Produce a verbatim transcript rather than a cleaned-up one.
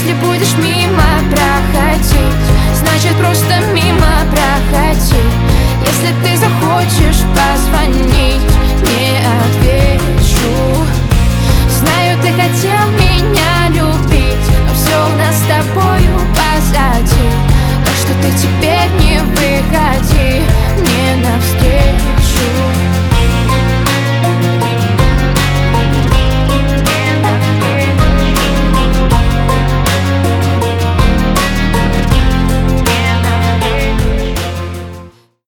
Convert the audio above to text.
Если будешь мимо проходить, значит просто мимо проходи. Если ты захочешь, позвони.